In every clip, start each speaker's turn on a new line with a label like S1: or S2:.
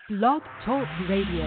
S1: Blog Talk Radio.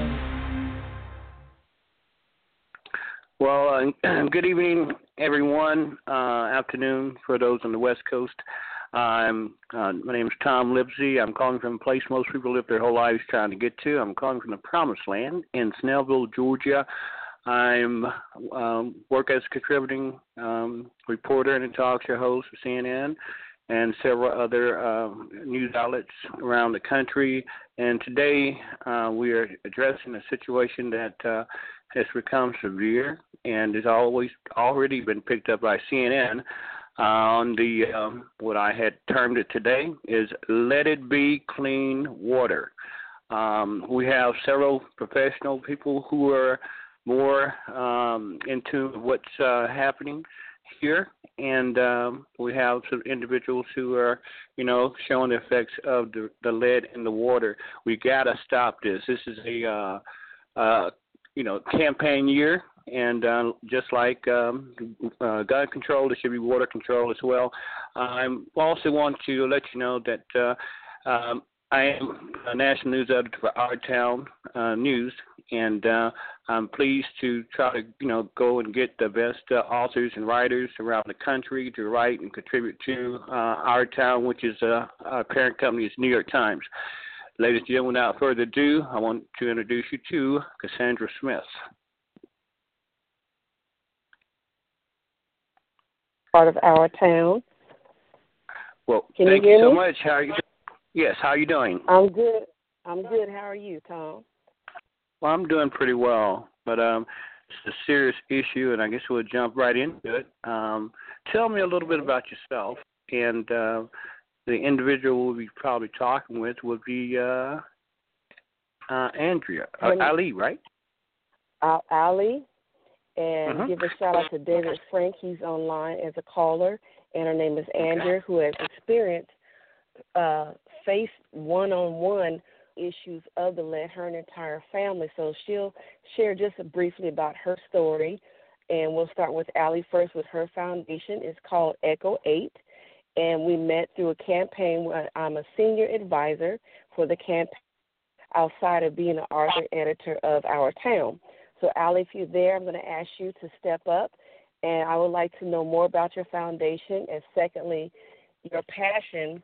S2: Well, good evening, everyone. Afternoon for those on the West Coast. My name is Tom Lipsey. I'm calling from a place most people live their whole lives trying to get to. I'm calling from the Promised Land in Snellville, Georgia. I'm work as a contributing reporter and a talk show host for CNN and several other news outlets around the country. And today we are addressing a situation that has become severe and has already been picked up by CNN on the what I had termed it today is Let It Be Clean Water. We have several professional people who are more in tune with what's happening here, and we have some individuals who are, showing the effects of the lead in the water. We got to stop this. This is a campaign year, and just like gun control, there should be water control as well. I also want to let you know that I am a national news editor for Our Town News, and I'm pleased to try to, go and get the best authors and writers around the country to write and contribute to Our Town, which is our parent company is New York Times. Ladies and gentlemen, without further ado, I want to introduce you to Cassandra Smith.
S3: Part of Our Town.
S2: Well,
S3: Can
S2: thank
S3: you
S2: you
S3: hear
S2: so
S3: me?
S2: much. How are you? Yes, how are you doing?
S3: I'm good. How are you, Tom?
S2: Well, I'm doing pretty well, but it's a serious issue, and I guess we'll jump right into it. Tell me a little bit about yourself, and the individual we'll be probably talking with would be Andrea. Ali, right?
S3: Ali, and give a shout out to David Frank. He's online as a caller, and her name is Andrea, who has experienced faced one-on-one issues of the lead, her and entire family. So she'll share just briefly about her story, and we'll start with Ali first with her foundation. It's called Echo 8, and we met through a campaign where I'm a senior advisor for the campaign outside of being an author editor of Our Town. So Ali, if you're there, I'm going to ask you to step up, and I would like to know more about your foundation, and secondly, your passion,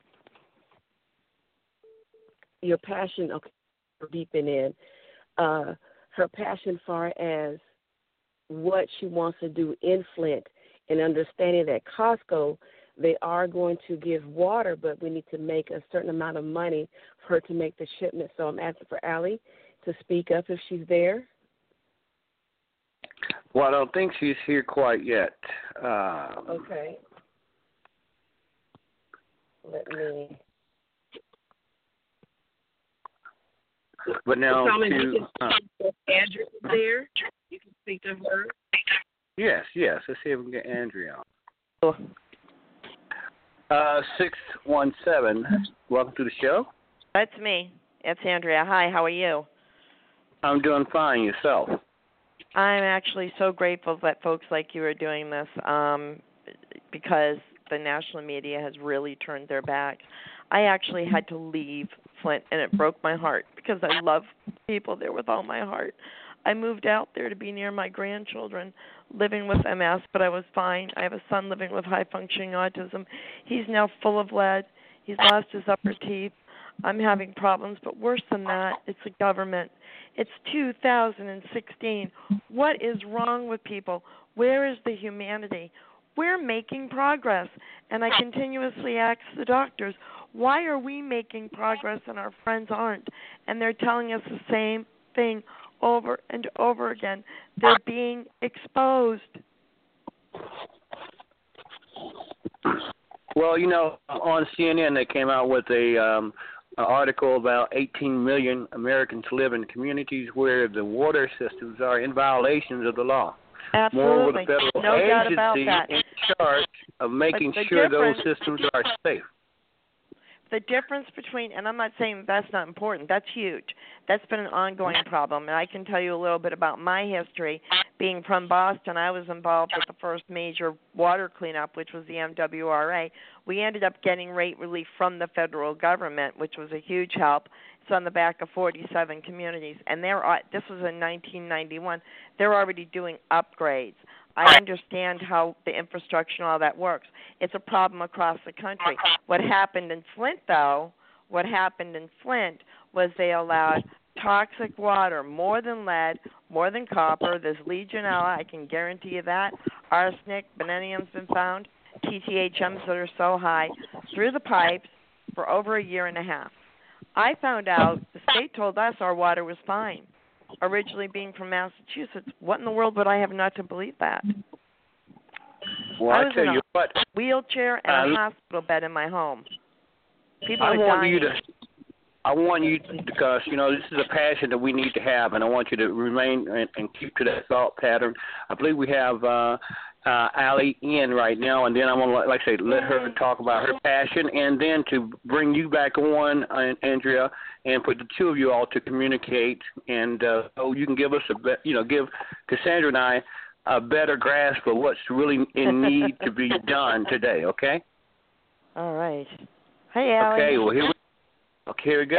S3: okay, for beeping in, her passion far as what she wants to do in Flint, and understanding that Costco, they are going to give water, but we need to make a certain amount of money for her to make the shipment. So I'm asking for Ali to speak up if she's there.
S2: Well, I don't think she's here quite yet.
S3: Okay. Let me...
S2: But now
S3: Andrew is there. You can speak to her.
S2: Yes. Let's see if we can get Andrea on. 617. Welcome to the show.
S4: That's me. It's Andrea. Hi, how are you?
S2: I'm doing fine. Yourself?
S4: I'm actually so grateful that folks like you are doing this because the national media has really turned their back. I actually had to leave Flint, and it broke my heart because I love people there with all my heart. I moved out there to be near my grandchildren living with MS, but I was fine. I have a son living with high-functioning autism. He's now full of lead. He's lost his upper teeth. I'm having problems, but worse than that, it's the government. It's 2016. What is wrong with people? Where is the humanity? We're making progress, and I continuously ask the doctors, why are we making progress and our friends aren't? And they're telling us the same thing over and over again. They're being exposed.
S2: Well, on CNN they came out with an article about 18 million Americans live in communities where the water systems are in violations of the law.
S4: Absolutely.
S2: More with a federal
S4: no doubt
S2: agency
S4: about that.
S2: in charge of making sure those systems are safe.
S4: The difference between, and I'm not saying that's not important, that's huge. That's been an ongoing problem. And I can tell you a little bit about my history. Being from Boston, I was involved with the first major water cleanup, which was the MWRA. We ended up getting rate relief from the federal government, which was a huge help. on the back of 47 communities, and this was in 1991. They're already doing upgrades. I understand how the infrastructure and all that works. It's a problem across the country. What happened in Flint was they allowed toxic water, more than lead, more than copper. There's Legionella, I can guarantee you that. Arsenic, benenium's been found. TTHMs that are so high through the pipes for over a year and a half. I found out the state told us our water was fine. Originally being from Massachusetts, what in the world would I have not to believe that?
S2: Well,
S4: I was
S2: tell you what,
S4: wheelchair and a hospital bed in my home. People are dying.
S2: I want you to, because, this is a passion that we need to have, and I want you to remain and keep to that thought pattern. I believe we have Allie in right now, and then I'm going to, like I say, let her talk about her passion, and then to bring you back on, Andrea, and for the two of you all to communicate, and so you can give us give Cassandra and I a better grasp of what's really in need to be done today, okay?
S4: All right. Hey, Allie.
S2: Okay, well, here we go.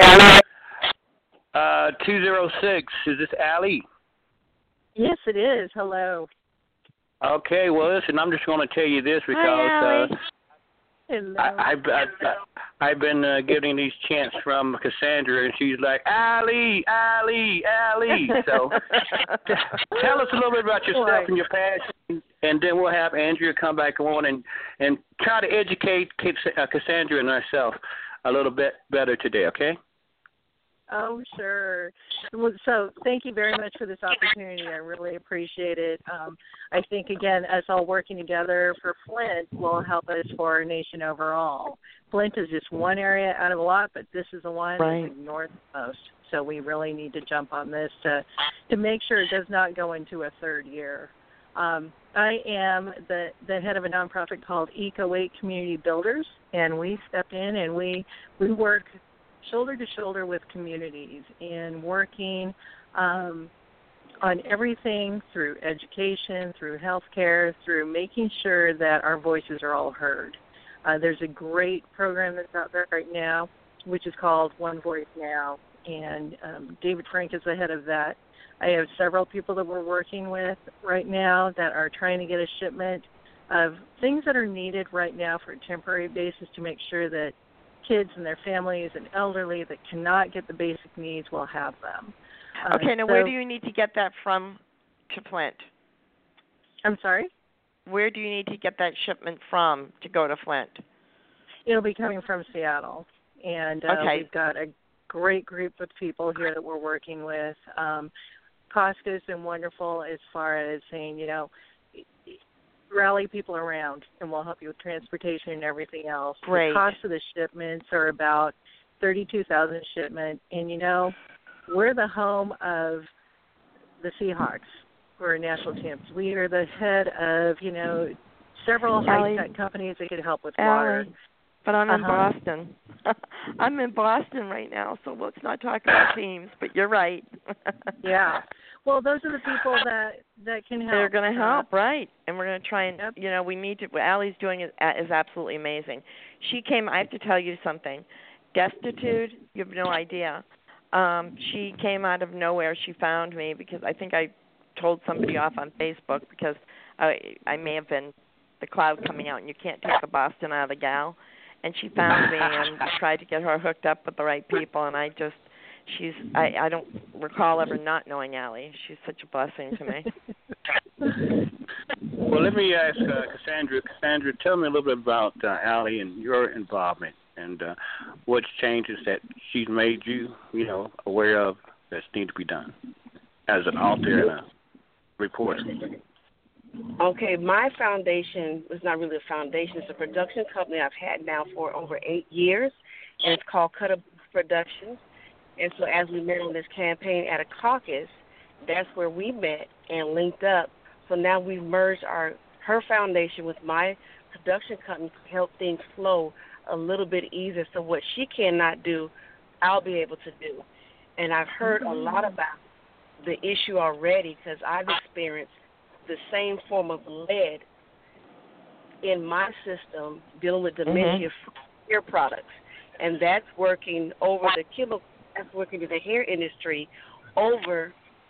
S2: 206, is this Allie?
S1: Yes, it is. Hello.
S2: Okay, well, listen, I'm just going to tell you this because
S4: Hi,
S1: Hello.
S2: I've been getting these chants from Cassandra, and she's like, Allie. So tell us a little bit about yourself and your passion, and then we'll have Andrea come back on and try to educate Cassandra and herself a little bit better today, okay?
S1: Oh, sure. So thank you very much for this opportunity. I really appreciate it. I think, again, us all working together for Flint will help us for our nation overall. Flint is just one area out of a lot, but this is the one that's ignored the most. So we really need to jump on this to make sure it does not go into a third year. I am the head of a nonprofit called Eco8 Community Builders, and we step in and we work shoulder to shoulder with communities in working on everything through education, through healthcare, through making sure that our voices are all heard. There's a great program that's out there right now, which is called One Voice Now, and David Frank is the head of that. I have several people that we're working with right now that are trying to get a shipment of things that are needed right now for a temporary basis to make sure that kids and their families and elderly that cannot get the basic needs will have them.
S4: Okay, now where do you need to get that from to Flint?
S1: I'm sorry?
S4: Where do you need to get that shipment from to go to Flint?
S1: It'll be coming from Seattle. And we've got a great group of people here that we're working with. Costco's been wonderful as far as saying, rally people around, and we'll help you with transportation and everything else.
S4: Great.
S1: The cost of the shipments are about $32,000 a shipment, and we're the home of the Seahawks. We're national champs. We are the head of several high-tech companies that could help with water.
S4: But I'm in Boston. I'm in Boston right now, so let's not talk about teams. But you're right.
S1: Yeah. Well, those are the people that can help.
S4: They're going to help, right? And we're going to try and, we need to. What Allie's doing is absolutely amazing. She came. I have to tell you something. Destitute. You have no idea. She came out of nowhere. She found me because I think I told somebody off on Facebook because I may have been the cloud coming out, and you can't take the Boston out of the gal. And she found me and tried to get her hooked up with the right people, and I don't recall ever not knowing Allie. She's such a blessing to me.
S2: Well, let me ask Cassandra. Cassandra, tell me a little bit about Allie and your involvement and what changes that she's made you, aware of that need to be done as an author and a reporter.
S3: Okay, my foundation was not really a foundation. It's a production company I've had now for over 8 years, and it's called Cut Up Productions. And so as we met on this campaign at a caucus, that's where we met and linked up. So now we've merged her foundation with my production company to help things flow a little bit easier. So what she cannot do, I'll be able to do. And I've heard a lot about the issue already because I've experienced the same form of lead in my system dealing with dementia ear products. And that's working over the That's working in the hair industry over.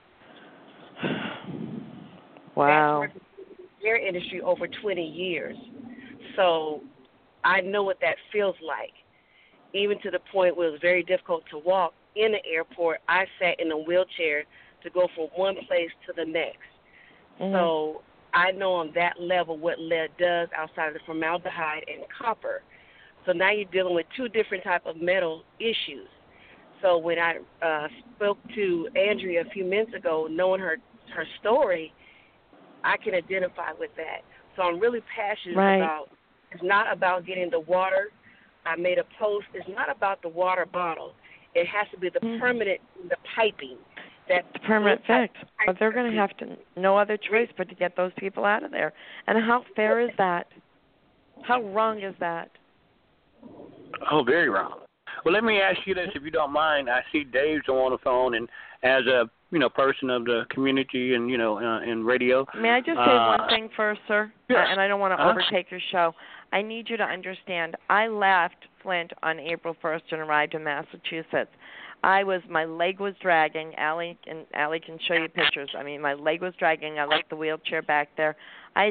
S4: Wow.
S3: That's working in the hair industry over 20 years. So I know what that feels like. Even to the point where it was very difficult to walk in the airport, I sat in a wheelchair to go from one place to the next.
S4: Mm-hmm.
S3: So I know on that level what lead does outside of the formaldehyde and copper. So now you're dealing with two different type of metal issues. So when I spoke to Andrea a few minutes ago, knowing her story, I can identify with that. So I'm really passionate about, it's not about getting the water. I made a post, it's not about the water bottle. It has to be the permanent, the piping.
S4: The permanent fix. But they're going to have to, no other choice but to get those people out of there. And how fair is that? How wrong is that?
S2: Oh, very wrong. Well, let me ask you this, if you don't mind. I see Dave's on the phone, and as a person of the community and in radio.
S4: May I just say one thing first, sir?
S2: Yes.
S4: And I don't want to overtake your show. I need you to understand. I left Flint on April 1st and arrived in Massachusetts. My leg was dragging. Allie can show you pictures. I mean, my leg was dragging. I left the wheelchair back there. I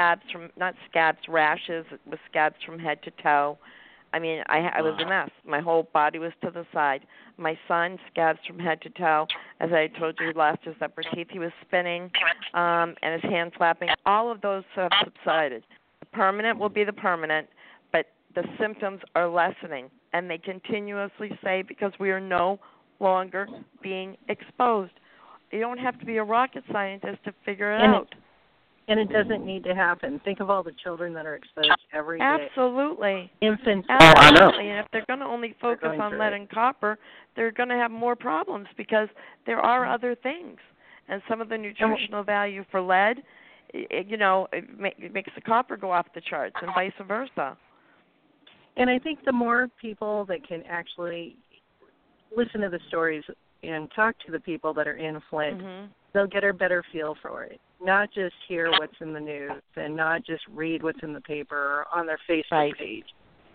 S4: had rashes with scabs from head to toe. I mean, I was a mess. My whole body was to the side. My son, scabs from head to toe. As I told you, he lost his upper teeth. He was spinning, and his hand flapping. All of those have subsided. The permanent will be the permanent, but the symptoms are lessening, and they continuously say because we are no longer being exposed. You don't have to be a rocket scientist to figure it out.
S1: And it doesn't need to happen. Think of all the children that are exposed every day.
S4: Absolutely.
S1: Infants.
S2: I know.
S4: And if they're going to only focus on lead and copper, they're going to have more problems because there are other things. And some of the nutritional value for lead, it makes the copper go off the charts and vice versa.
S1: And I think the more people that can actually listen to the stories and talk to the people that are in Flint, they'll get a better feel for it. Not just hear what's in the news and not just read what's in the paper or on their Facebook page,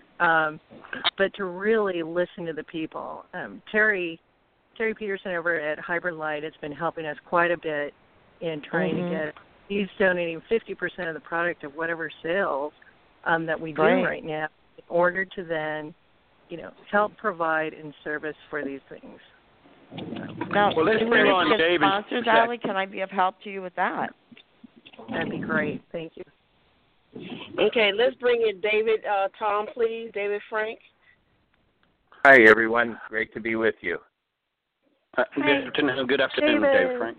S1: but to really listen to the people. Terry Peterson over at Hybrid Light has been helping us quite a bit in trying to get. He's donating 50% of the product of whatever sales that we do right now in order to then, help provide and service for these things.
S4: Now,
S2: well, let's bring on David.
S4: Sponsors, Allie, can I be of help to you with that?
S1: That'd be great. Thank you.
S3: Okay, let's bring in David, Tom, please. David Frank.
S5: Hi, everyone. Great to be with you.
S2: Good afternoon, David Frank.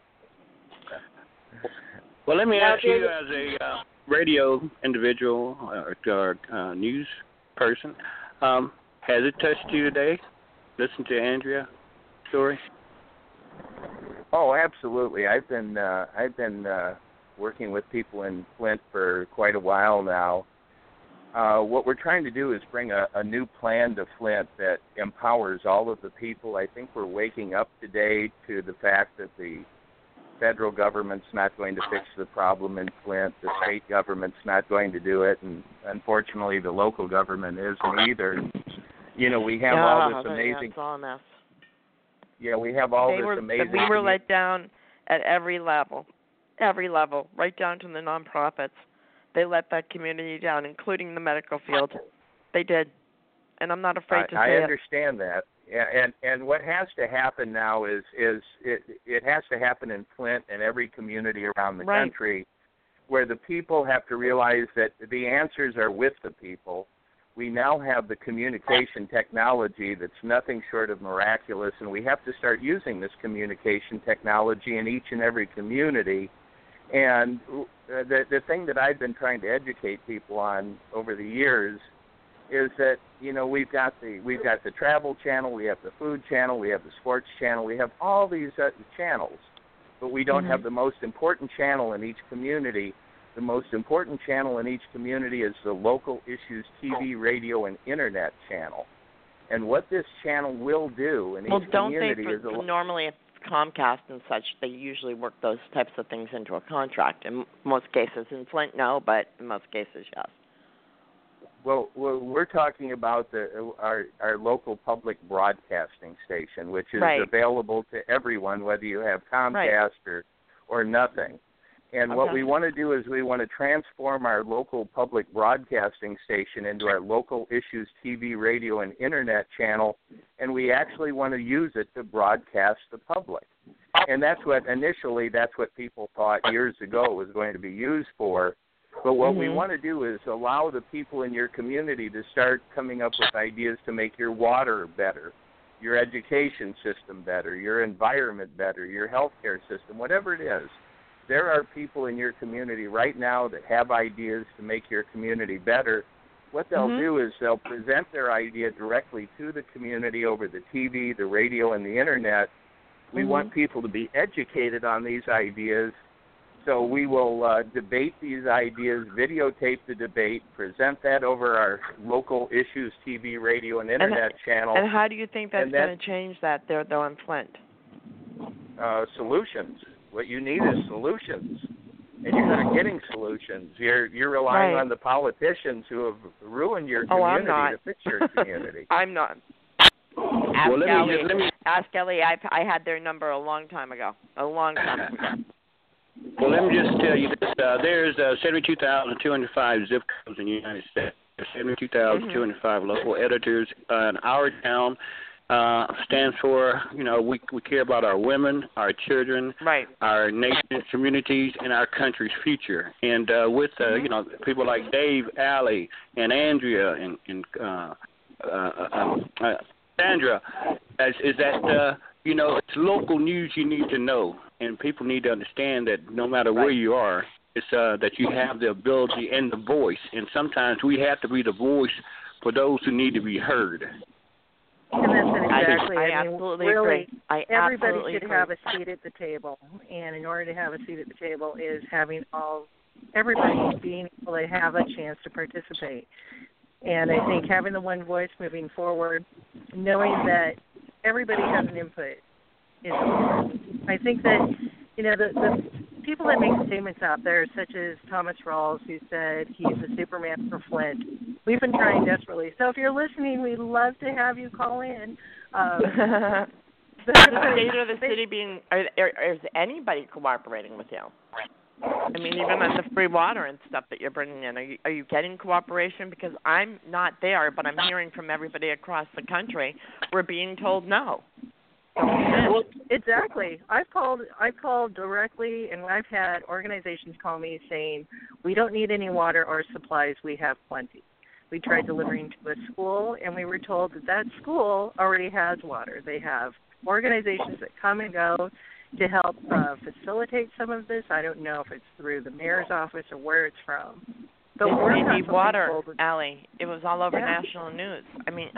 S2: Well, let me ask you as a radio individual or news person, has it touched you today? Listen to Andrea's story.
S5: Oh, absolutely. I've been working with people in Flint for quite a while now. What we're trying to do is bring a new plan to Flint that empowers all of the people. I think we're waking up today to the fact that the federal government's not going to fix the problem in Flint. The state government's not going to do it, and unfortunately, the local government isn't either. We have all this amazing. Yeah, we have all this amazing.
S4: We were let down at every level, right down to the nonprofits. They let that community down, including the medical field. They did, and I'm not afraid to say
S5: I understand that. And what has to happen now is it has to happen in Flint and every community around the country, where the people have to realize that the answers are with the people. We now have the communication technology that's nothing short of miraculous, and we have to start using this communication technology in each and every community. And the thing that I've been trying to educate people on over the years is that we've got the travel channel, we have the food channel, we have the sports channel, we have all these channels, but we don't have the most important channel in each community. The most important channel in each community is the local issues TV, radio, and internet channel. And what this channel will do in each community is
S4: normally it's Comcast and such, they usually work those types of things into a contract. In most cases, in Flint, no, but in most cases, yes.
S5: Well, we're talking about our local public broadcasting station, which is available to everyone, whether you have Comcast or nothing. And what we want to do is we want to transform our local public broadcasting station into our local Issues TV, radio, and Internet channel, and we actually want to use it to broadcast the public. And that's what people thought years ago it was going to be used for. But what we want to do is allow the people in your community to start coming up with ideas to make your water better, your education system better, your environment better, your healthcare system, whatever it is. There are people in your community right now that have ideas to make your community better. What they'll do is they'll present their idea directly to the community over the TV, the radio, and the Internet. We want people to be educated on these ideas. So we will debate these ideas, videotape the debate, present that over our local Issues TV, radio, and Internet channel.
S4: And how do you think that's going to change that there, though, in Flint?
S5: Solutions. What you need is solutions, and you're not getting solutions. You're relying on the politicians who have ruined your community to fix your community.
S4: I'm not. Ask Ellie. I had their number a long time ago.
S2: Well, let me just tell you this. There's 72,205 zip codes in the United States. There's 72,205 local editors in our town. Stands for, we care about our women, our children, our nation, communities, and our country's future. And with, people like Dave, Allie, and Andrea, and Sandra, is that, it's local news you need to know. And people need to understand that no matter where you are, it's that you have the ability and the voice. And sometimes we have to be the voice for those who need to be heard.
S1: And that's it exactly.
S4: I absolutely
S1: really,
S4: agree.
S1: Everybody should have a seat at the table. And in order to have a seat at the table is having everybody being able to have a chance to participate. And I think having the one voice moving forward, knowing that everybody has an input is important. I think that, the people that make statements out there, such as Thomas Rawls, who said he's the Superman for Flint, we've been trying desperately. So if you're listening, we'd love to have you call in.
S4: The state of the city being, is anybody cooperating with you? I mean, even on the free water and stuff that you're bringing in, are you getting cooperation? Because I'm not there, but I'm hearing from everybody across the country, we're being told no.
S1: Well, exactly. I've called directly, and I've had organizations call me saying, we don't need any water or supplies, we have plenty. We tried delivering to a school, and we were told that school already has water. They have organizations that come and go to help facilitate some of this. I don't know if it's through the mayor's office or where it's from. But
S4: we need water, Allie. It was all over national news. I mean...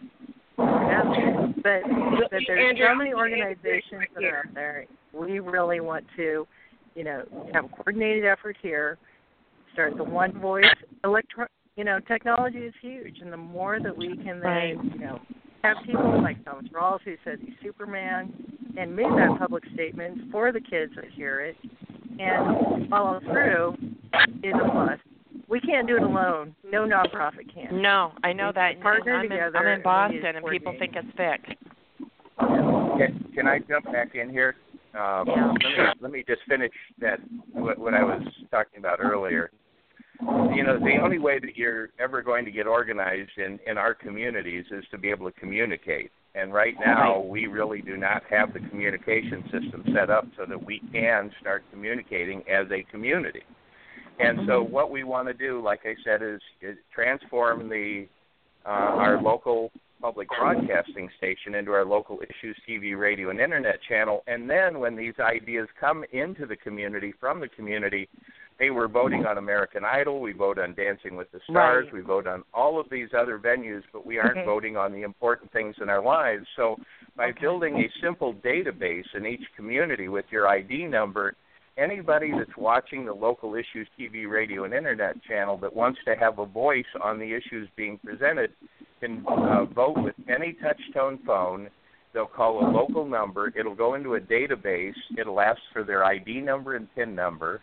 S1: But there's so many organizations that are out there. We really want to, have a coordinated effort here. Start the one voice. Technology is huge, and the more that we can then, have people like Thomas Rawls who says he's Superman, and make that public statement for the kids that hear it, and follow through is a plus. We can't do it alone. No nonprofit can.
S4: No, I know that.
S1: Partner together.
S4: I'm in Boston, and people think it's fixed.
S5: Can I jump back in here? Let me just finish what I was talking about earlier. The only way that you're ever going to get organized in our communities is to be able to communicate. And right now, we really do not have the communication system set up so that we can start communicating as a community. And so what we want to do, like I said, is transform our local public broadcasting station into our local Issues TV, radio, and Internet channel. And then when these ideas come into the community, from the community, hey, we're voting on American Idol, we vote on Dancing with the Stars, we vote on all of these other venues, but we aren't voting on the important things in our lives. So by building a simple database in each community with your ID number, anybody that's watching the local Issues TV, radio, and Internet channel that wants to have a voice on the issues being presented can vote with any touch-tone phone. They'll call a local number. It'll go into a database. It'll ask for their ID number and PIN number,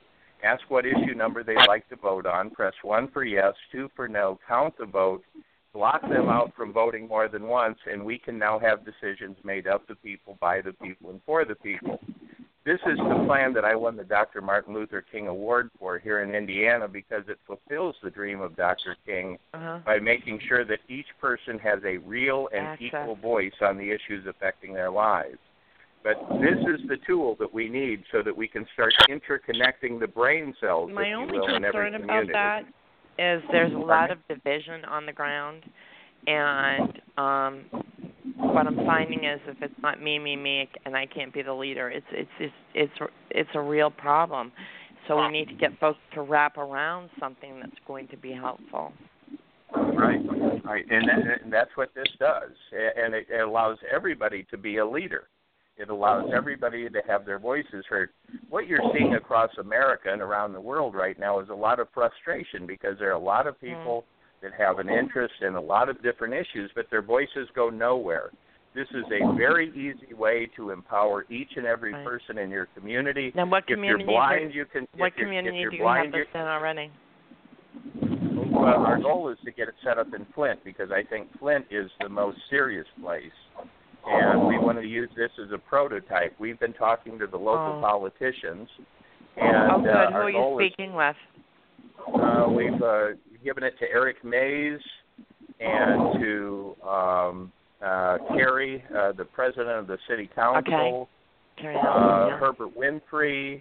S5: ask what issue number they'd like to vote on, press 1 for yes, 2 for no, count the vote, block them out from voting more than once, and we can now have decisions made of the people, by the people, and for the people. This is the plan that I won the Dr. Martin Luther King Award for here in Indiana, because it fulfills the dream of Dr. King by making sure that each person has a real and equal voice on the issues affecting their lives. But this is the tool that we need so that we can start interconnecting the brain cells,
S4: My
S5: if you
S4: only
S5: will, in every
S4: concern
S5: community.
S4: about that is there's a lot of division on the ground, and what I'm finding is if it's not me, and I can't be the leader, it's a real problem. So we need to get folks to wrap around something that's going to be helpful.
S5: Right. And that's what this does, and it allows everybody to be a leader. It allows everybody to have their voices heard. What you're seeing across America and around the world right now is a lot of frustration, because there are a lot of people that have an interest in a lot of different issues, but their voices go nowhere. This is a very easy way to empower each and every person in your community.
S4: Now, what community?
S5: If you're blind, you can.
S4: What community do you have this in already?
S5: Well, our goal is to get it set up in Flint, because I think Flint is the most serious place, and we want to use this as a prototype. We've been talking to the local politicians, and
S4: good. Who
S5: our
S4: are
S5: goal
S4: you speaking with?
S5: We've given it to Eric Mays and to Kerry, the president of the city council, Herbert Winfrey,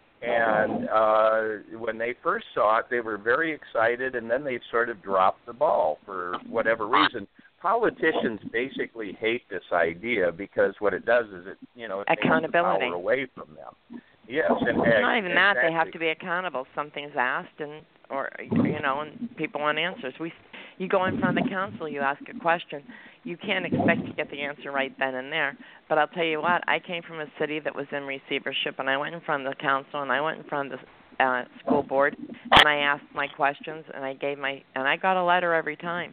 S5: and when they first saw it, they were very excited, and then they sort of dropped the ball for whatever reason. Politicians basically hate this idea, because what it does is it takes the power away from them. Yes, and
S4: it's not even that. They have to be accountable. Something's asked, and people want answers. You go in front of the council, you ask a question. You can't expect to get the answer right then and there. But I'll tell you what, I came from a city that was in receivership, and I went in front of the council, and I went in front of the school board, and I asked my questions, and I got a letter every time.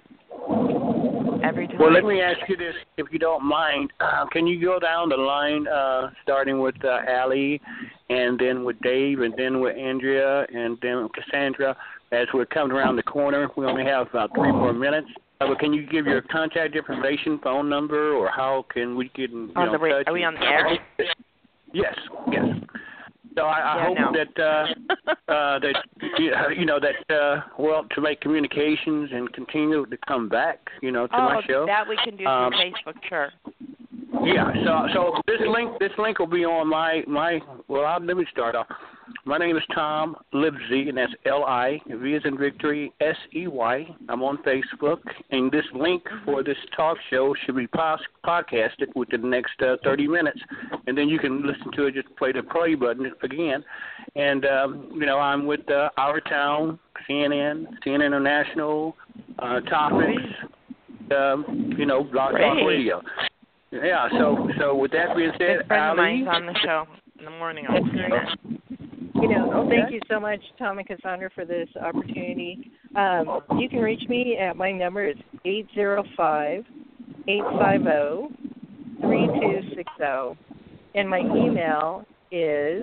S4: Every time.
S2: Well, let me ask you this, if you don't mind. Can you go down the line, starting with Allie, and then with Dave, and then with Andrea, and then with Cassandra, as we're coming around the corner? We only have about 3 more minutes. But can you give your contact information, phone number, or how can we get in touch?
S4: Are we on the air?
S2: Yes. So I hope to make communications and continue to come back, to my show.
S4: That we can do through Facebook, sure.
S2: Yeah. So this link will be on my. Let me start off. My name is Tom Libsey, and that's L-I, V as in Victory, S-E-Y. I'm on Facebook, and this link for this talk show should be podcasted within the next 30 minutes, and then you can listen to it. Just play the play button again, and I'm with Our Town, CNN International, Topics, Blog Talk Radio. Yeah. So with that being said,
S4: a friend of mine's on the show in the morning.
S1: Thank you so much, Tom and Cassandra, for this opportunity. You can reach me at my number is 805-850-3260, and my email is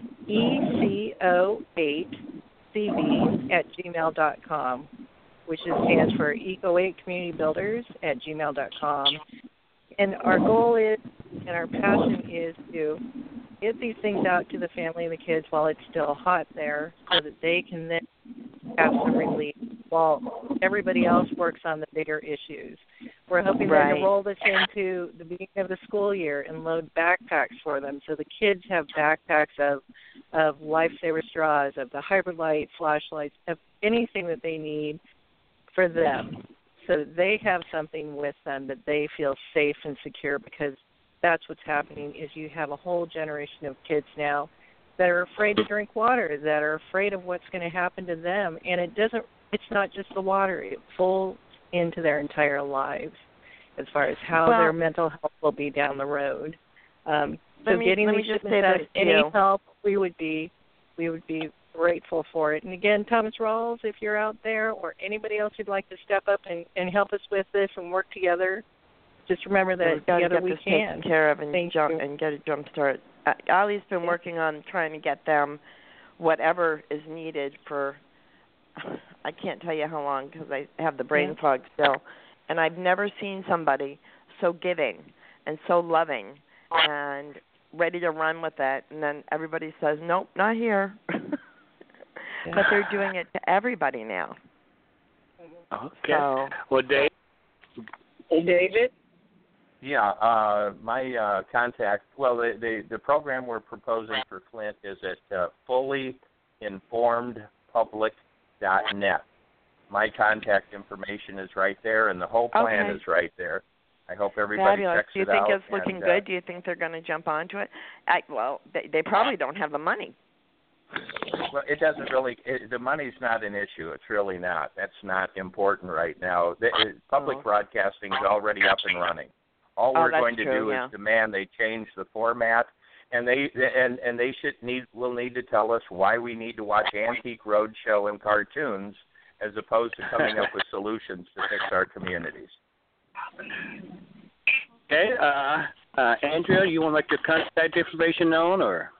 S1: eco8cb@gmail.com, which stands for Eco8 Community Builders @gmail.com. And our goal is, and our passion is to get these things out to the family and the kids while it's still hot there, so that they can then have some relief while everybody else works on the bigger issues. We're hoping to roll this into the beginning of the school year and load backpacks for them, so the kids have backpacks of lifesaver straws, of the hybrid light, flashlights, of anything that they need for them, so that they have something with them that they feel safe and secure, because that's what's happening. Is you have a whole generation of kids now that are afraid to drink water, that are afraid of what's going to happen to them, and it's not just the water. It folds into their entire lives as far as how their mental health will be down the road. Getting these shipments, any help, we would be grateful for it. And again, Thomas Rawls, if you're out there, or anybody else who'd like to step up and help us with this and work together, just remember that together we can.
S4: Taken care of and get a jump start. Ali's been working on trying to get them whatever is needed for, I can't tell you how long because I have the brain fog still, and I've never seen somebody so giving and so loving and ready to run with it, and then everybody says, nope, not here. But they're doing it to everybody now.
S2: Okay.
S4: So,
S2: well,
S3: David?
S5: Yeah, my contact, well, the program we're proposing for Flint is at fullyinformedpublic.net. My contact information is right there, and the whole plan is right there. I hope everybody checks it out.
S4: Do you think it's looking good? Do you think they're going to jump onto it? They probably don't have the money.
S5: Well, it doesn't really. The money's not an issue. It's really not. That's not important right now. Public broadcasting is already up and running. All we're going to do is demand they change the format, and they will need to tell us why we need to watch Antique Roadshow and cartoons as opposed to coming up with solutions to fix our communities.
S2: Okay, Andrea, you want to make your contact information known, or?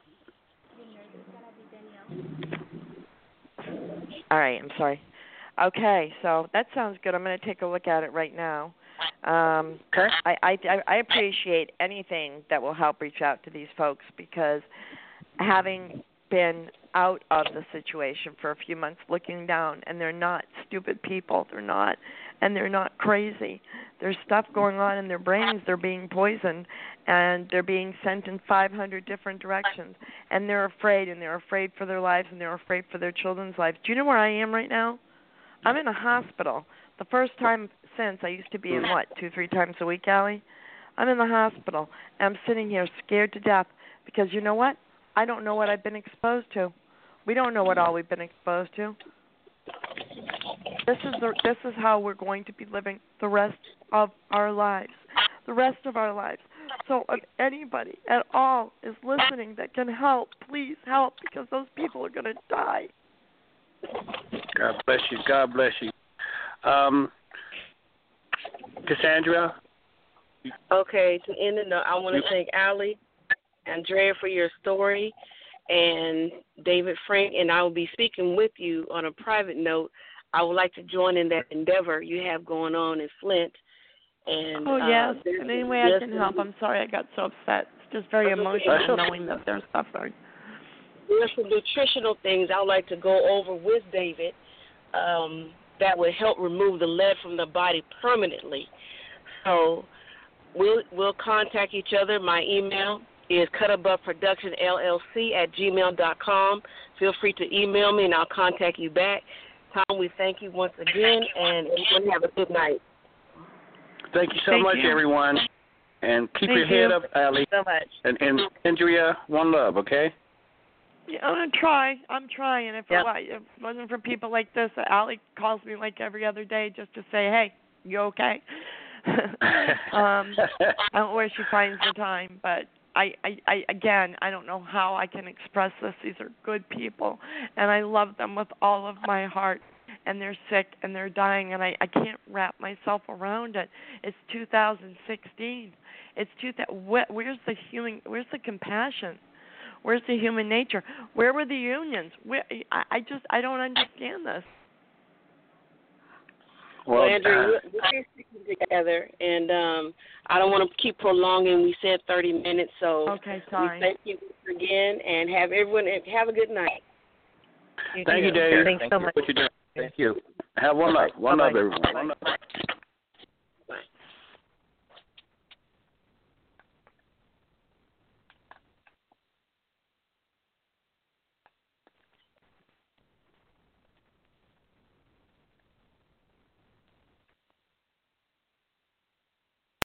S4: All right, I'm sorry. Okay, so that sounds good. I'm going to take a look at it right now.
S2: Okay.
S4: I appreciate anything that will help reach out to these folks, because having been out of the situation for a few months looking down, and they're not stupid people, they're not crazy. There's stuff going on in their brains. They're being poisoned, and they're being sent in 500 different directions, and they're afraid for their lives, and they're afraid for their children's lives. Do you know where I am right now? I'm in a hospital. The first time since, I used to be in, 2-3 times a week, Allie? I'm in the hospital, and I'm sitting here scared to death because you know what? I don't know what I've been exposed to. We don't know what all we've been exposed to. This is how we're going to be living the rest of our lives. The rest of our lives. So if anybody at all is listening that can help, please help, because those people are going to die.
S2: God bless you. God bless you. Cassandra?
S3: Okay, to end the note, I want to thank Allie, Andrea for your story, and David Frank, and I will be speaking with you on a private note. I would like to join in that endeavor you have going on in Flint. And
S4: yes, in any way I can help. I'm sorry I got so upset. It's just very emotional knowing that they're suffering.
S3: There's some nutritional things I would like to go over with David that would help remove the lead from the body permanently. So we'll contact each other. My email is cutaboveproductionllc@gmail.com. Feel free to email me, and I'll contact you back. Tom, we thank you once again, and everyone have a good night.
S2: Thank you so much, everyone. And keep your head up, Allie.
S1: So much.
S2: And Andrea, one love, okay?
S4: Yeah, I'm trying. If it wasn't for people like this, Allie calls me like every other day just to say, hey, you okay? I don't know where she finds the time, but I don't know how I can express this. These are good people, and I love them with all of my heart, and they're sick, and they're dying, and I can't wrap myself around it. It's 2016. Where's the healing? Where's the compassion? Where's the human nature? Where were the unions? I don't understand this.
S3: Well, Andrew, we're sticking together, and I don't want to keep prolonging. We said 30 minutes, so
S4: okay, sorry.
S3: We thank you again, and have everyone have a good night.
S2: Thank you, Dave.
S1: Thanks so much.
S2: What you doing?
S5: Thank you.
S2: Have one love. One love, everyone. One love.